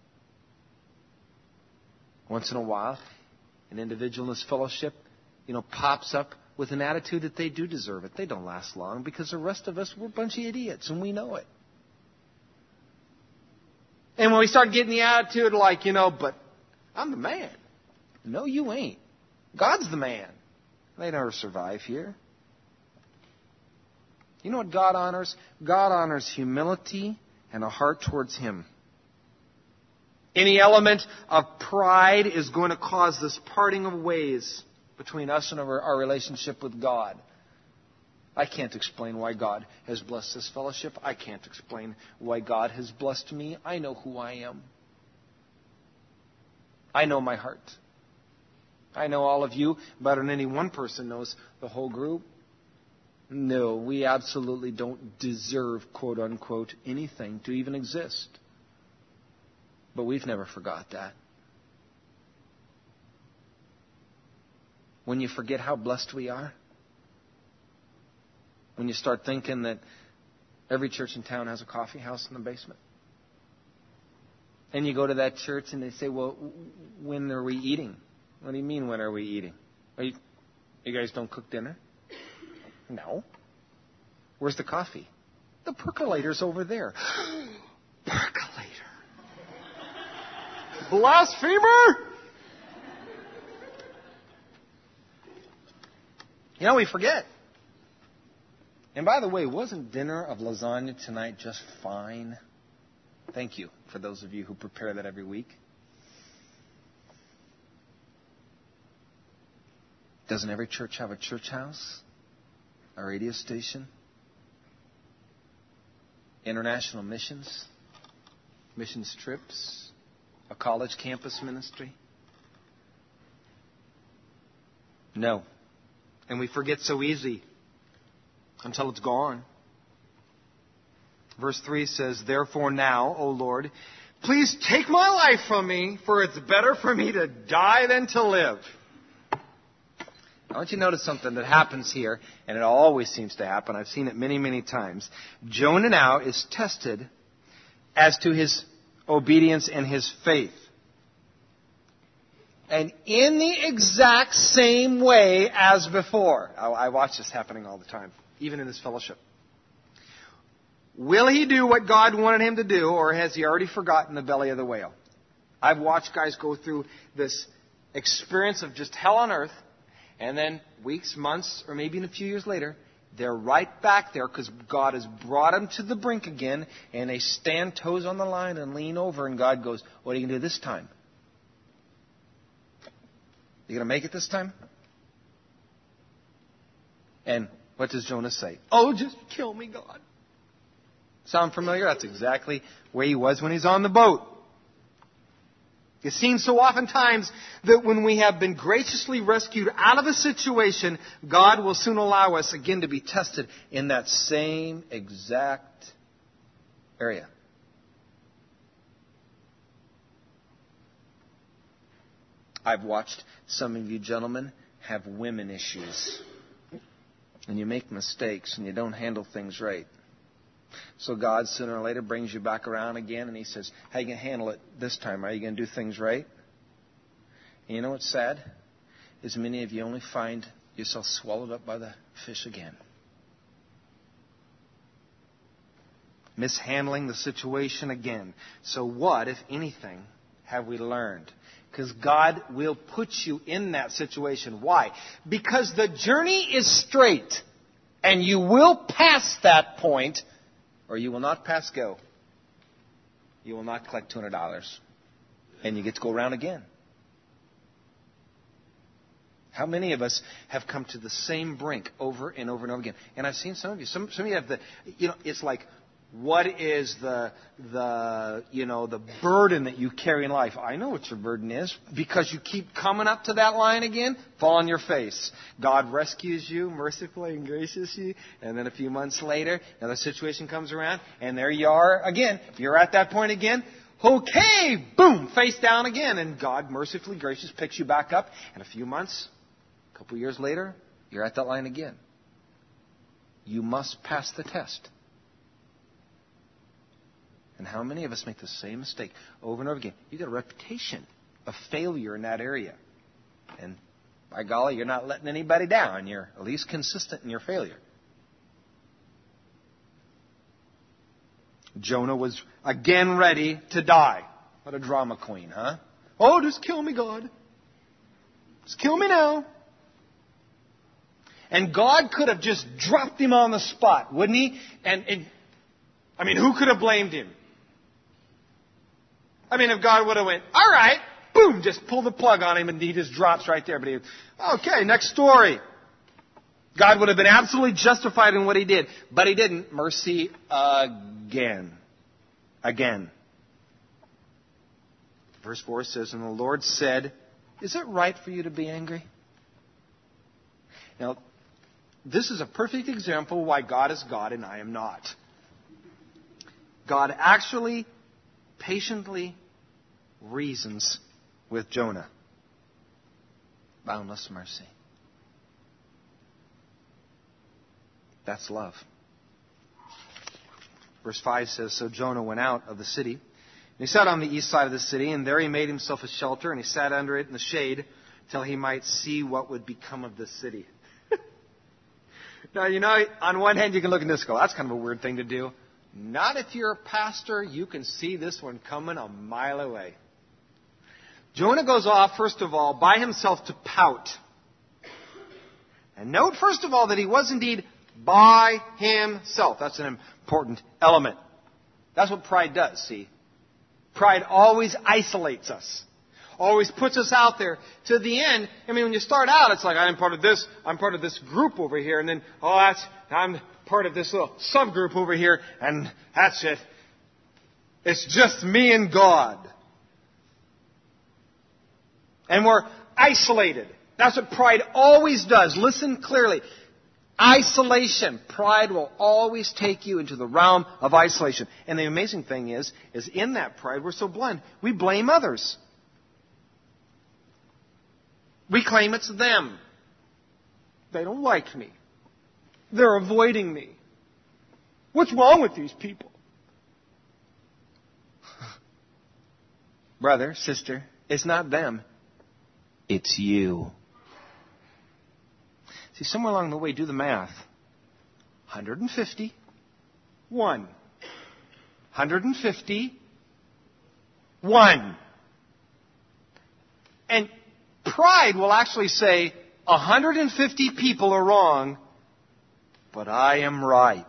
Once in a while, an individual in this fellowship, pops up with an attitude that they do deserve it. They don't last long because the rest of us, we're a bunch of idiots and we know it. And when we start getting the attitude like, but I'm the man. No, you ain't. God's the man. They never survive here. You know what God honors? God honors humility and a heart towards Him. Any element of pride is going to cause this parting of ways between us and our relationship with God. I can't explain why God has blessed this fellowship. I can't explain why God has blessed me. I know who I am. I know my heart. I know all of you better than any one person knows the whole group. No, we absolutely don't deserve, quote unquote, anything to even exist. But we've never forgot that. When you forget how blessed we are, when you start thinking that every church in town has a coffee house in the basement, and you go to that church and they say, well, when are we eating? What do you mean, when are we eating? You guys don't cook dinner? No. Where's the coffee? The percolator's over there. Percolator. Blasphemer! We forget. And by the way, wasn't dinner of lasagna tonight just fine? Thank you for those of you who prepare that every week. Doesn't every church have a church house? A radio station? International missions? Missions trips? A college campus ministry? No. And we forget so easy until it's gone. Verse 3 says, therefore now, O Lord, please take my life from me, for it's better for me to die than to live. I want you to notice something that happens here, and it always seems to happen. I've seen it many, many times. Jonah now is tested as to his obedience and his faith. And in the exact same way as before. I watch this happening all the time, even in this fellowship. Will he do what God wanted him to do, or has he already forgotten the belly of the whale? I've watched guys go through this experience of just hell on earth, and then weeks, months, or maybe even a few years later, they're right back there because God has brought them to the brink again, and they stand toes on the line and lean over, and God goes, what are you going to do this time? You going to make it this time? And what does Jonah say? Oh, just kill me, God. Sound familiar? That's exactly where he was when he's on the boat. It seems so oftentimes that when we have been graciously rescued out of a situation, God will soon allow us again to be tested in that same exact area. I've watched some of you gentlemen have women issues. And you make mistakes and you don't handle things right. So God sooner or later brings you back around again and He says, how are you going to handle it this time? Are you going to do things right? And you know what's sad? Is many of you only find yourself swallowed up by the fish again. Mishandling the situation again. So what, if anything, have we learned? Because God will put you in that situation. Why? Because the journey is straight. And you will pass that point, or you will not pass go. You will not collect $200. And you get to go around again. How many of us have come to the same brink over and over and over again? And I've seen some of you. Some of you have it's like, what is the burden that you carry in life? I know what your burden is, because you keep coming up to that line again, fall on your face. God rescues you mercifully and graciously, and then a few months later, another situation comes around, and there you are again. You're at that point again. Okay, boom, face down again, and God mercifully gracious picks you back up, and a few months, a couple years later, you're at that line again. You must pass the test. And how many of us make the same mistake over and over again? You've got a reputation of failure in that area. And by golly, you're not letting anybody down. You're at least consistent in your failure. Jonah was again ready to die. What a drama queen, huh? Oh, just kill me, God. Just kill me now. And God could have just dropped him on the spot, wouldn't he? And who could have blamed him? If God would have went, all right, boom, just pull the plug on him, and he just drops right there. But okay, next story. God would have been absolutely justified in what he did. But he didn't. Mercy again. Again. Verse 4 says, and the Lord said, is it right for you to be angry? Now, this is a perfect example why God is God and I am not. God actually patiently reasons with Jonah. Boundless mercy. That's love. Verse 5 says, so Jonah went out of the city, and he sat on the east side of the city, and there he made himself a shelter, and he sat under it in the shade till he might see what would become of the city. Now, on one hand you can look at this and go, that's kind of a weird thing to do. Not if you're a pastor. You can see this one coming a mile away. Jonah goes off, first of all, by himself to pout. And note, first of all, that he was indeed by himself. That's an important element. That's what pride does, see. Pride always isolates us. Always puts us out there to the end. When you start out, it's like, I'm part of this group over here, and then, I'm part of this little subgroup over here, and that's it. It's just me and God. And we're isolated. That's what pride always does. Listen clearly. Isolation. Pride will always take you into the realm of isolation. And the amazing thing is in that pride, we're so blind. We blame others. We claim it's them. They don't like me. They're avoiding me. What's wrong with these people? Brother, sister, it's not them. It's you. See, somewhere along the way, do the math. 150. 1. 150. 1. And pride will actually say, 150 people are wrong, but I am right.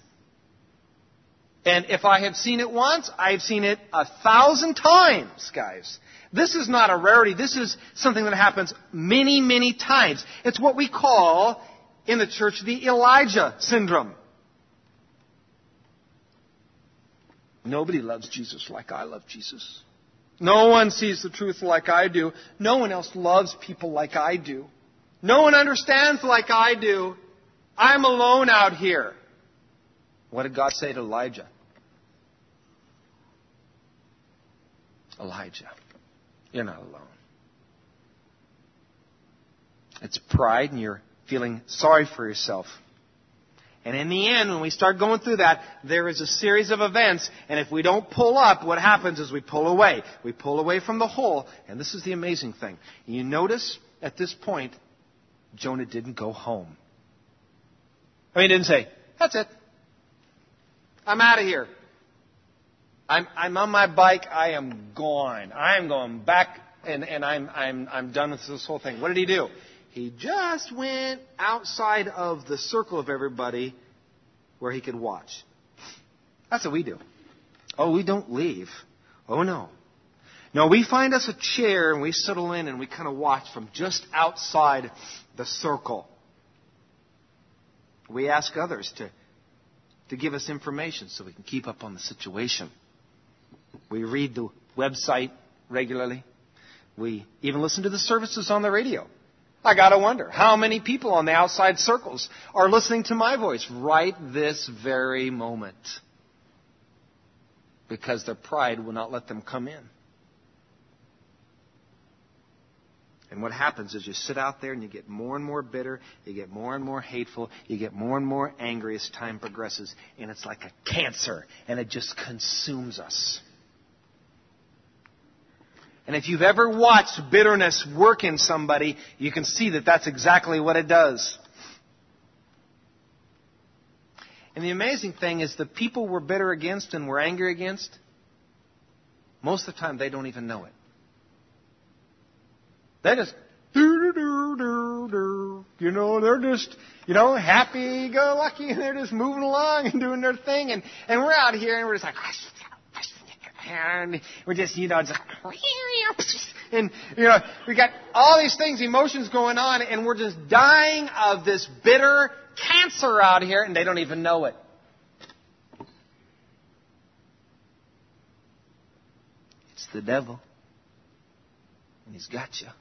And if I have seen it once, I've seen it 1,000 times, guys. This is not a rarity. This is something that happens many, many times. It's what we call in the church the Elijah syndrome. Nobody loves Jesus like I love Jesus. No one sees the truth like I do. No one else loves people like I do. No one understands like I do. I'm alone out here. What did God say to Elijah? Elijah, you're not alone. It's pride and you're feeling sorry for yourself. And in the end, when we start going through that, there is a series of events. And if we don't pull up, what happens is we pull away. We pull away from the whole. And this is the amazing thing. You notice at this point, Jonah didn't go home. He didn't say, that's it. I'm out of here. I'm on my bike. I am gone. I am going back, and I'm done with this whole thing. What did he do? He just went outside of the circle of everybody where he could watch. That's what we do. Oh, we don't leave. Oh, no. No, we find us a chair and we settle in and we kind of watch from just outside the circle. We ask others to give us information so we can keep up on the situation. We read the website regularly. We even listen to the services on the radio. I got to wonder, how many people on the outside circles are listening to my voice right this very moment? Because their pride will not let them come in. And what happens is you sit out there and you get more and more bitter, you get more and more hateful, you get more and more angry as time progresses, and it's like a cancer, and it just consumes us. And if you've ever watched bitterness work in somebody, you can see that that's exactly what it does. And the amazing thing is the people we're bitter against and we're angry against, most of the time they don't even know it. They just, they're just, happy-go-lucky, and they're just moving along and doing their thing. And we're out here, and we're just like, and we're just, and, we got all these things, emotions going on, and we're just dying of this bitter cancer out here, and they don't even know it. It's the devil, and he's got you.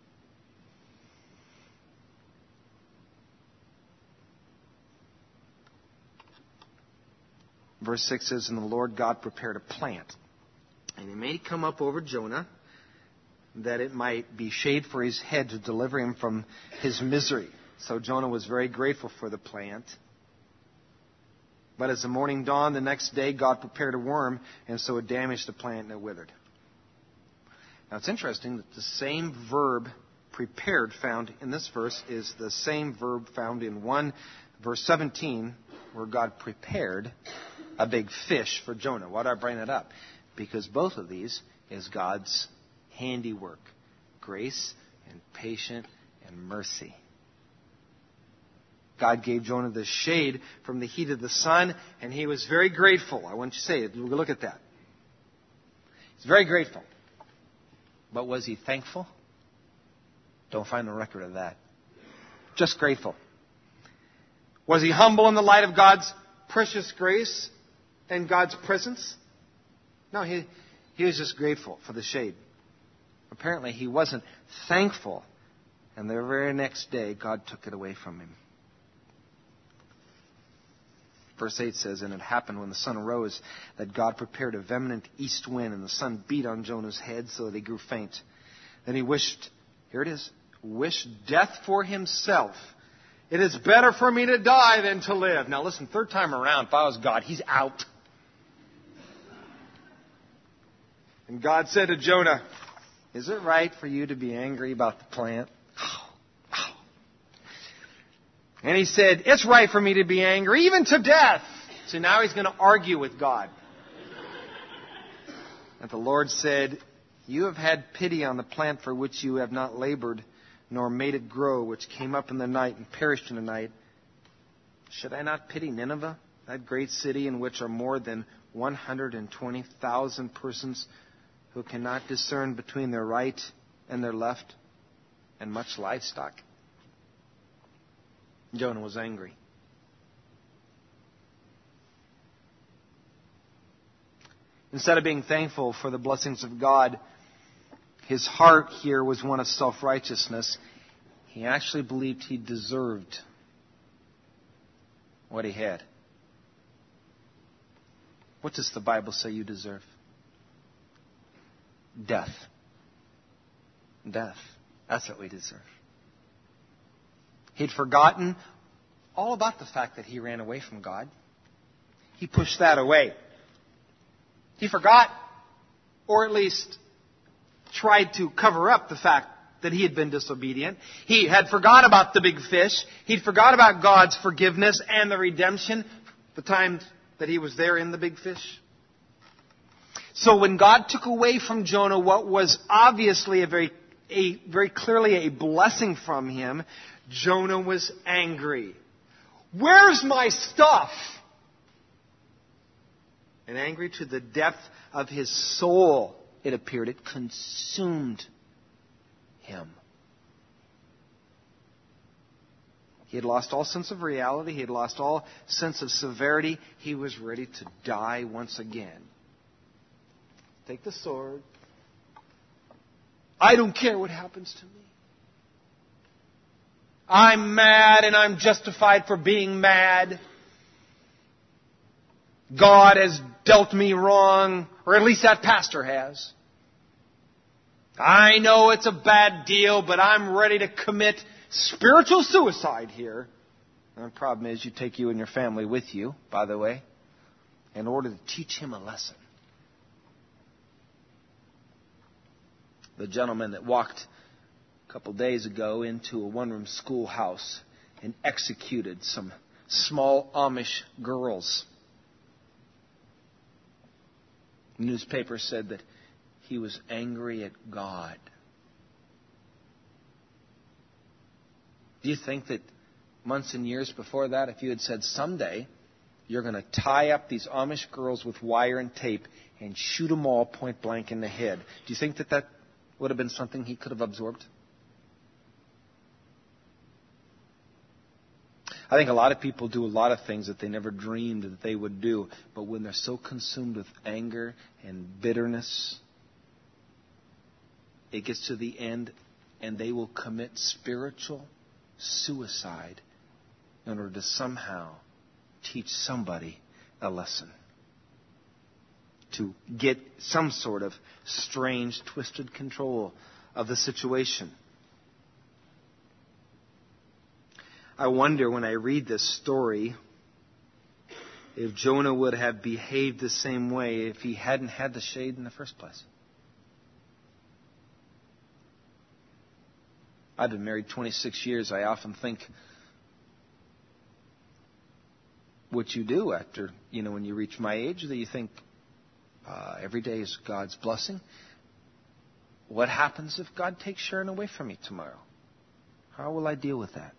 Verse 6 says, and the Lord God prepared a plant, and he made it come up over Jonah, that it might be shade for his head to deliver him from his misery. So Jonah was very grateful for the plant. But as the morning dawned the next day, God prepared a worm, and so it damaged the plant and it withered. Now it's interesting that the same verb prepared found in this verse is the same verb found in verse 17, where God prepared a big fish for Jonah. Why do I bring it up? Because both of these is God's handiwork. Grace and patience and mercy. God gave Jonah the shade from the heat of the sun, and he was very grateful. I want you to say it. Look at that. He's very grateful. But was he thankful? Don't find a record of that. Just grateful. Was he humble in the light of God's precious grace and God's presence? No, he was just grateful for the shade. Apparently, he wasn't thankful. And the very next day, God took it away from him. Verse 8 says, and it happened when the sun arose that God prepared a vehement east wind, and the sun beat on Jonah's head so that he grew faint. Then he wished death for himself. It is better for me to die than to live. Now listen, third time around, if I was God, he's out. And God said to Jonah, is it right for you to be angry about the plant? And he said, it's right for me to be angry, even to death. So now he's going to argue with God. And the Lord said, you have had pity on the plant for which you have not labored, nor made it grow, which came up in the night and perished in the night. Should I not pity Nineveh, that great city in which are more than 120,000 persons who cannot discern between their right and their left, and much livestock? Jonah was angry. Instead of being thankful for the blessings of God, his heart here was one of self-righteousness. He actually believed he deserved what he had. What does the Bible say you deserve? Death. Death. That's what we deserve. He'd forgotten all about the fact that he ran away from God. He pushed that away. He forgot, or at least tried to cover up the fact that he had been disobedient. He had forgot about the big fish. He'd forgot about God's forgiveness and the redemption, the times that he was there in the big fish. So when God took away from Jonah what was obviously very clearly a blessing from him, Jonah was angry. Where's my stuff? And angry to the depth of his soul. it appeared, it consumed him. He had lost all sense of reality. He had lost all sense of severity. He was ready to die once again. Take the sword. I don't care what happens to me. I'm mad and I'm justified for being mad. God has dealt me wrong, or at least that pastor has. I know it's a bad deal, but I'm ready to commit spiritual suicide here. And the problem is you take you and your family with you, by the way, in order to teach him a lesson. The gentleman that walked a couple days ago into a one-room schoolhouse and executed some small Amish girls. The newspaper said that he was angry at God. Do you think that months and years before that, if you had said someday you're going to tie up these Amish girls with wire and tape and shoot them all point blank in the head, do you think that that would have been something he could have absorbed? I think a lot of people do a lot of things that they never dreamed that they would do. But when they're so consumed with anger and bitterness, it gets to the end and they will commit spiritual suicide in order to somehow teach somebody a lesson. To get some sort of strange, twisted control of the situation. I wonder when I read this story if Jonah would have behaved the same way if he hadn't had the shade in the first place. I've been married 26 years. I often think what you do after, when you reach my age, that you think every day is God's blessing. What happens if God takes Sharon away from me tomorrow? How will I deal with that?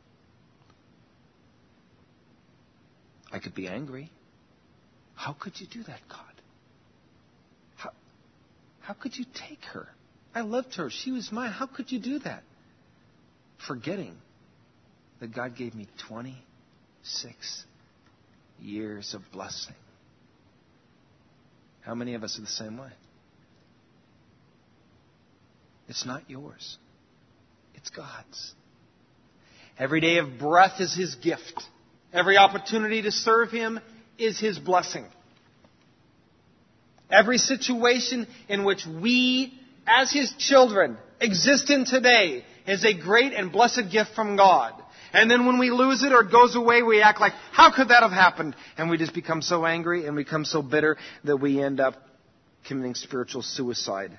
I could be angry. How could you do that, God? How could you take her? I loved her. She was mine. How could you do that? Forgetting that God gave me 26 years of blessing. How many of us are the same way? It's not yours. It's God's. Every day of breath is His gift. Every opportunity to serve Him is His blessing. Every situation in which we, as His children, exist in today is a great and blessed gift from God. And then when we lose it or it goes away, we act like, how could that have happened? And we just become so angry and become so bitter that we end up committing spiritual suicide.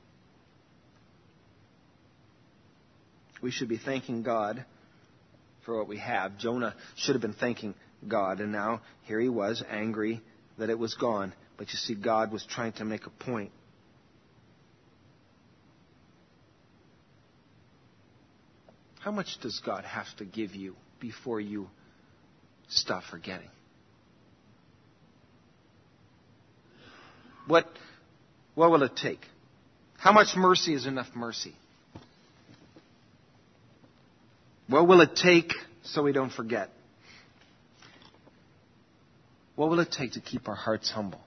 We should be thanking God for what we have. Jonah should have been thanking God, and now here he was, angry that it was gone. But you see, God was trying to make a point. How much does God have to give you before you stop forgetting? What will it take? How much mercy is enough mercy? What will it take so we don't forget? What will it take to keep our hearts humble?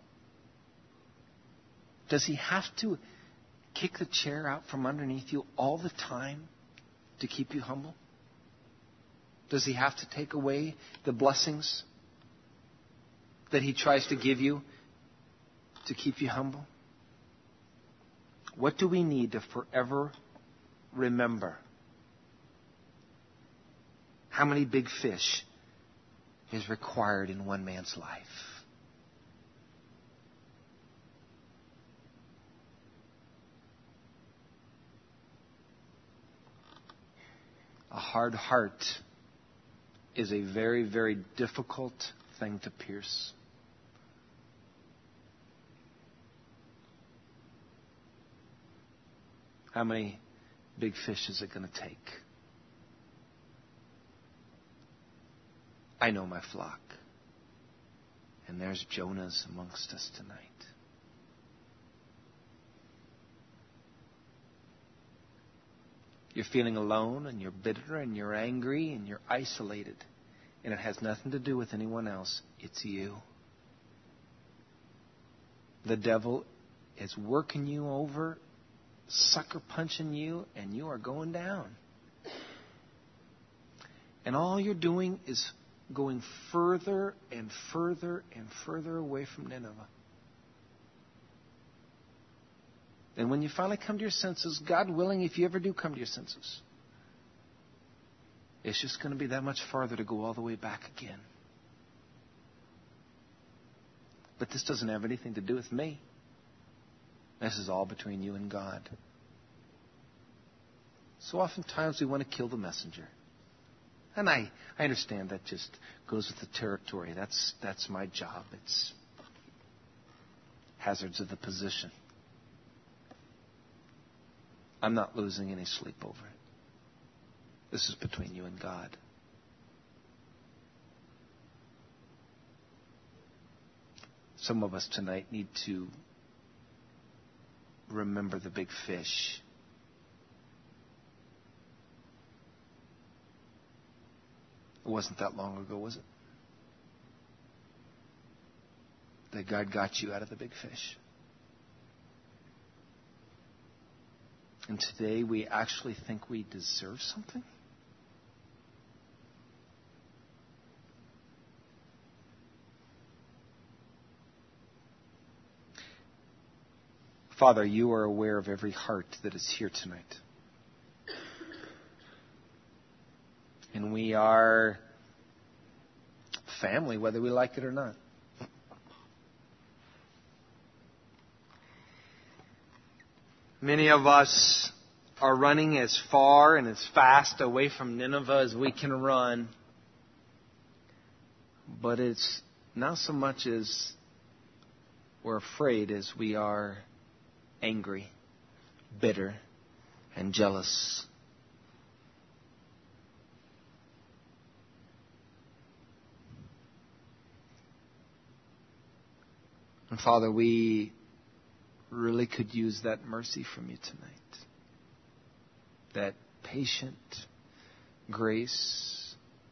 Does He have to kick the chair out from underneath you all the time to keep you humble? Does He have to take away the blessings that He tries to give you to keep you humble? What do we need to forever remember? How many big fish is required in one man's life? A hard heart is a very, very difficult thing to pierce. How many big fish is it going to take? I know my flock. And there's Jonahs amongst us tonight. You're feeling alone, and you're bitter, and you're angry, and you're isolated. And it has nothing to do with anyone else. It's you. The devil is working you over, sucker punching you, and you are going down. And all you're doing is going further and further and further away from Nineveh. And when you finally come to your senses, God willing, if you ever do come to your senses, it's just going to be that much farther to go all the way back again. But this doesn't have anything to do with me. This is all between you and God. So oftentimes we want to kill the messenger. And I understand that just goes with the territory. That's my job. It's hazards of the position. I'm not losing any sleep over it. This is between you and God. Some of us tonight need to remember the big fish. It wasn't that long ago, was it? That God got you out of the big fish. And today we actually think we deserve something? Father, you are aware of every heart that is here tonight. And we are family, whether we like it or not. Many of us are running as far and as fast away from Nineveh as we can run. But it's not so much as we're afraid as we are angry, bitter, and jealous. And Father, we really could use that mercy from you tonight. That patient grace.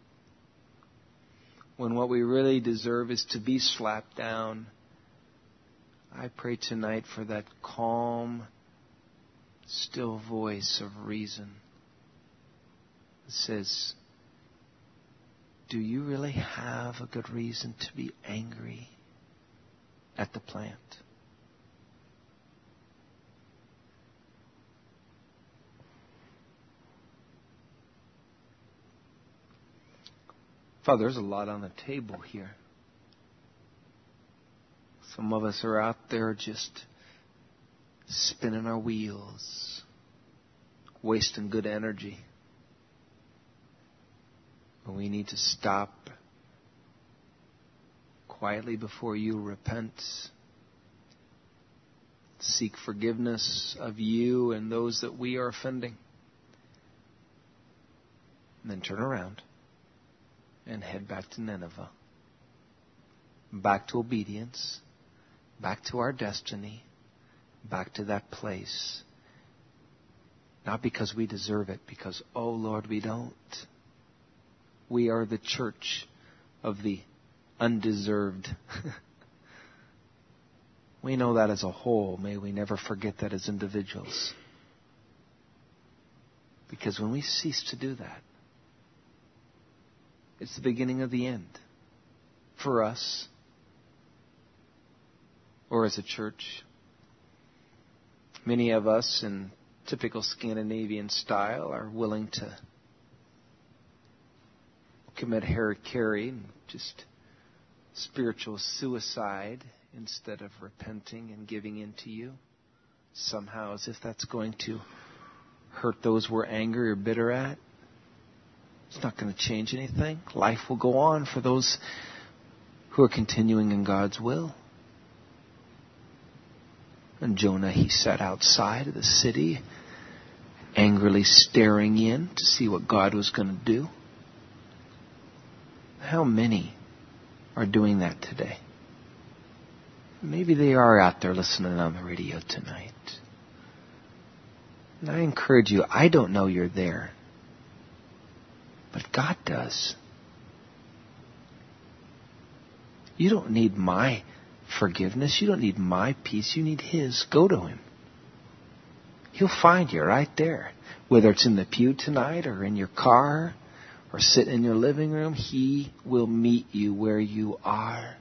When what we really deserve is to be slapped down. I pray tonight for that calm, still voice of reason that says, do you really have a good reason to be angry at the plant? Father, there's a lot on the table here. Some of us are out there just spinning our wheels, wasting good energy. But we need to stop quietly before you, repent, seek forgiveness of you and those that we are offending, and then turn around and head back to Nineveh, back to obedience, back to our destiny, back to that place. Not because we deserve it, because, oh Lord, we don't. We are the church of the undeserved. We know that as a whole. May we never forget that as individuals. Because when we cease to do that, it's the beginning of the end for us or as a church. Many of us in typical Scandinavian style are willing to commit hara-kiri and just spiritual suicide instead of repenting and giving in to you. Somehow as if that's going to hurt those we're angry or bitter at. It's not going to change anything. Life will go on for those who are continuing in God's will. And Jonah, he sat outside of the city, angrily staring in to see what God was going to do. How many are doing that today? Maybe they are out there listening on the radio tonight. And I encourage you, I don't know you're there, but God does. You don't need my forgiveness. You don't need my peace. You need His. Go to Him. He'll find you right there. Whether it's in the pew tonight or in your car or sitting in your living room, He will meet you where you are.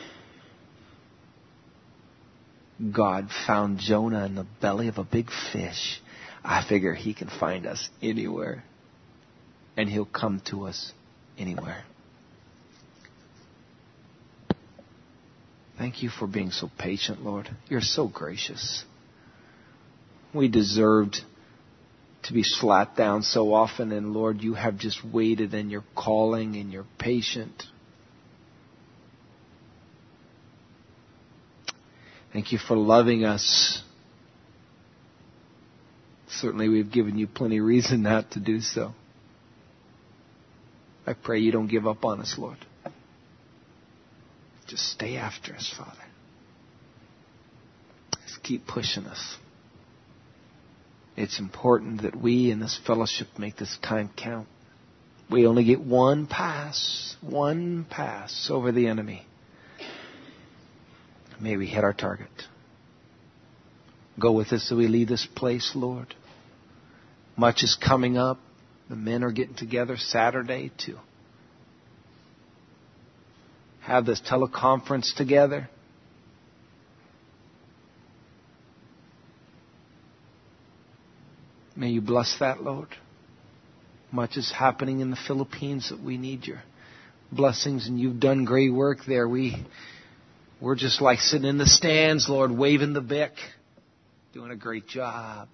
God found Jonah in the belly of a big fish. I figure He can find us anywhere. And He'll come to us anywhere. Thank you for being so patient, Lord. You're so gracious. We deserved to be slapped down so often, and Lord, you have just waited, and you're calling, and you're patient. Thank you for loving us. Certainly we've given you plenty of reason not to do so. I pray you don't give up on us, Lord. Just stay after us, Father. Just keep pushing us. It's important that we in this fellowship make this time count. We only get one pass over the enemy. May we hit our target. Go with us as we leave this place, Lord. Much is coming up. The men are getting together Saturday to have this teleconference together. May you bless that, Lord. Much is happening in the Philippines that we need your blessings, and you've done great work there. We're just like sitting in the stands, Lord, waving the bic, doing a great job.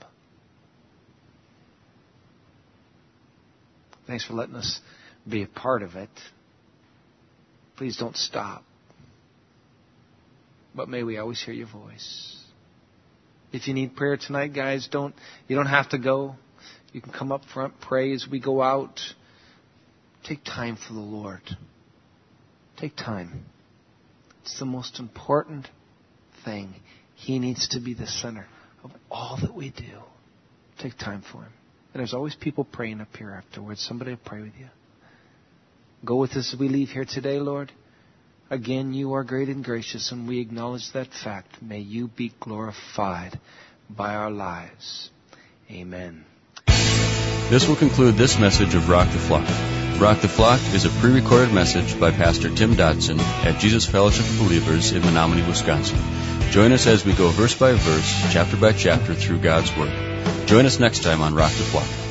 Thanks for letting us be a part of it. Please don't stop. But may we always hear your voice. If you need prayer tonight, guys, you don't have to go. You can come up front, pray as we go out. Take time for the Lord. Take time. It's the most important thing. He needs to be the center of all that we do. Take time for Him. And there's always people praying up here afterwards. Somebody will pray with you. Go with us as we leave here today, Lord. Again, you are great and gracious, and we acknowledge that fact. May you be glorified by our lives. Amen. This will conclude this message of Rock the Flock. Rock the Flock is a pre-recorded message by Pastor Tim Dodson at Jesus Fellowship of Believers in Menominee, Wisconsin. Join us as we go verse by verse, chapter by chapter through God's Word. Join us next time on Rock the Flock.